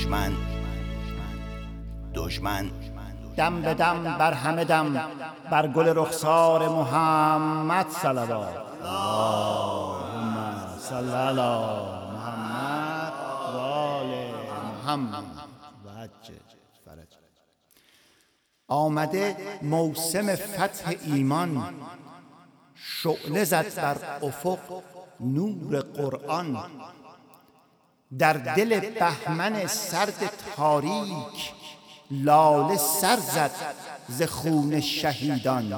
دشمن دم به دم بر همه دم بر گل رخسار محمد صلوات. اللهم صل علی محمد و آل محمد و عجل فرج. آمده موسم فتح ایمان، شعله زد بر افق نور قرآن. در دل بهمن سرد تاریک، لاله سر زد ز خون شهیدان.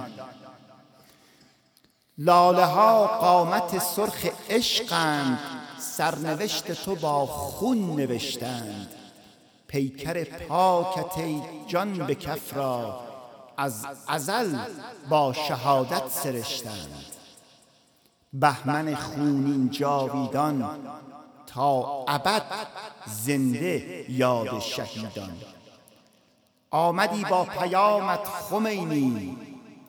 لاله ها قامت سرخ عشقند، سرنوشت تو با خون نوشتند. پیکر پاکت ای جان به کف را، از ازل با شهادت سرشتند. بهمن خونین جاویدان، تا ابد زنده یاد شهیدان. آمدی با پیامت خمینی،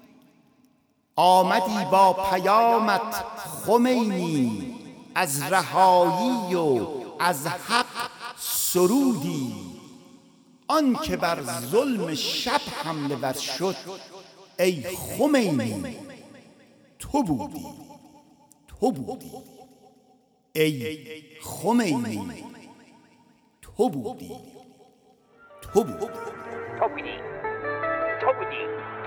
آمدی با پیامت خمینی. از رهایی و از حق سرودی. آن که بر ظلم شب حمله ور شد، ای خمینی تو بودی، تو بودی. ای خمینی تو بودی، تو بودی. تو بودی، تو بودی،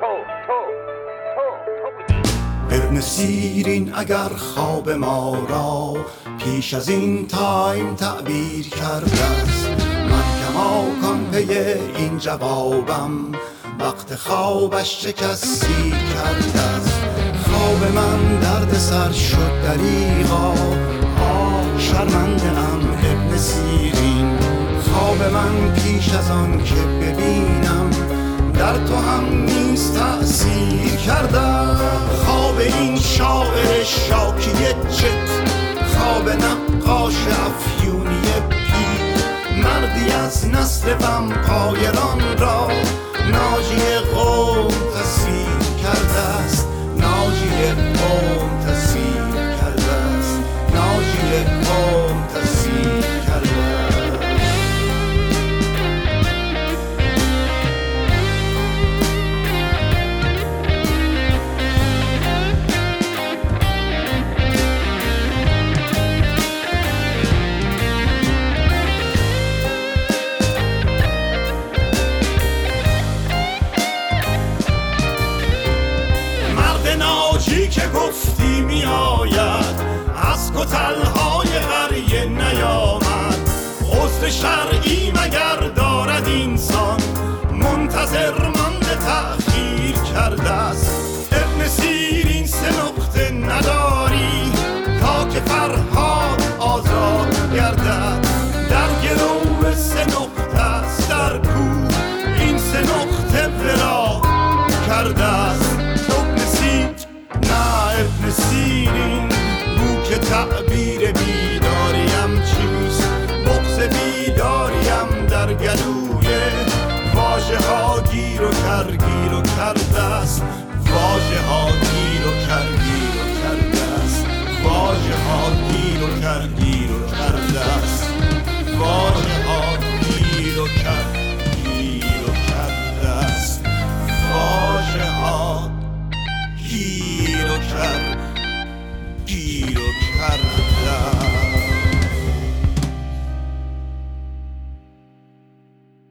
تو بودی. ابن سیرین اگر خواب ما را پیش از این تایم تعبیر کرده است، من کماکان پی این جوابم وقت خوابش چه کسی کرده است. خواب من درد سر شد دریغا، شرمنده ام ابن سیرین. خواب من پیش از آن که ببینم در تو هم نیست تأثیر کرده. خواب این شاعر شاکی چت، خواب نقاش افیونی پیر. مردی از نسل ومپایران را ناجی قوم تصویر کرده است. ناجی قوم تصویر کرده است. ناجی قوم تصویر کرده است. که گفتی می آید، از کتلهای قریه نیامد. عذر شرعی مگر دارد اینسان، منتظر